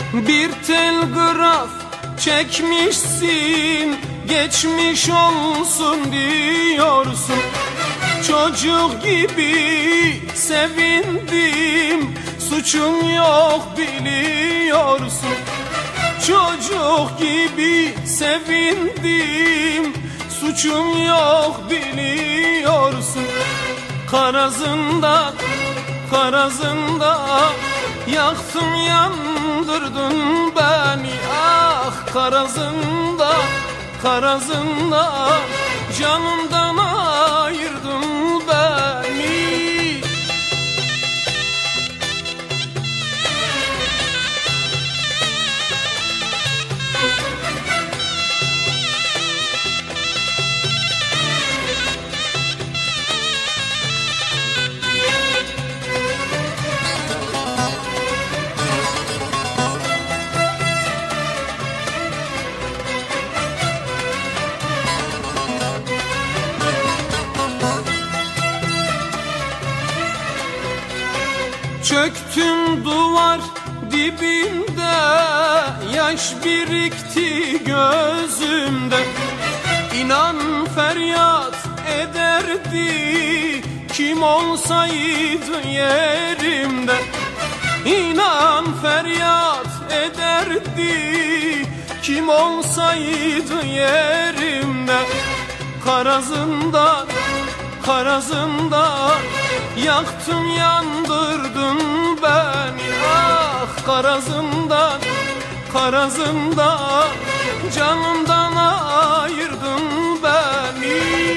Bir telgraf çekmişsin, geçmiş olsun diyorsun. Çocuk gibi sevindim, suçum yok biliyorsun. Çocuk gibi sevindim, suçum yok biliyorsun. Karazında, karazında yaktın yandırdın beni. Ah karazında, karazında canımdan ayırdın beni. Çöktüm duvar dibinde, yaş birikti gözümde. İnan feryat ederdi kim olsaydı yerimde. İnan feryat ederdi kim olsaydı yerimde. Karazında, karazında yaktın yandırdın beni. Ah karazından, karazında canımdan ayırdın beni.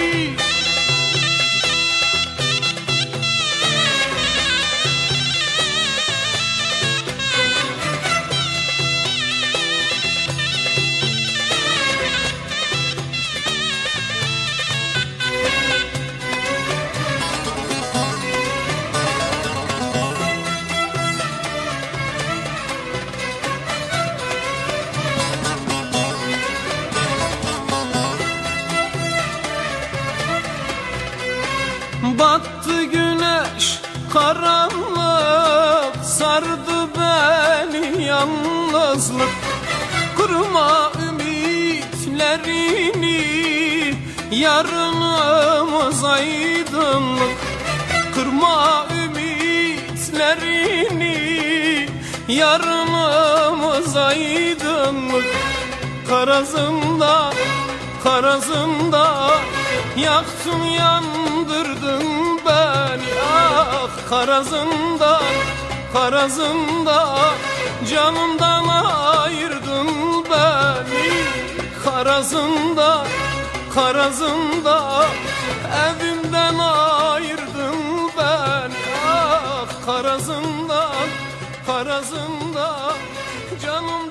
Battı güneş karanlık, sardı beni yalnızlık. Kırma ümitlerini, yarınımız aydınlık. Kırma ümitlerini, yarınımız aydınlık. Karazında, karazında yaktın yandırdın beni. Ah karazında, karazında canımdan ayırdın beni. Karazında, karazında evimden ayırdın beni. Ah karazında, karazında canımdan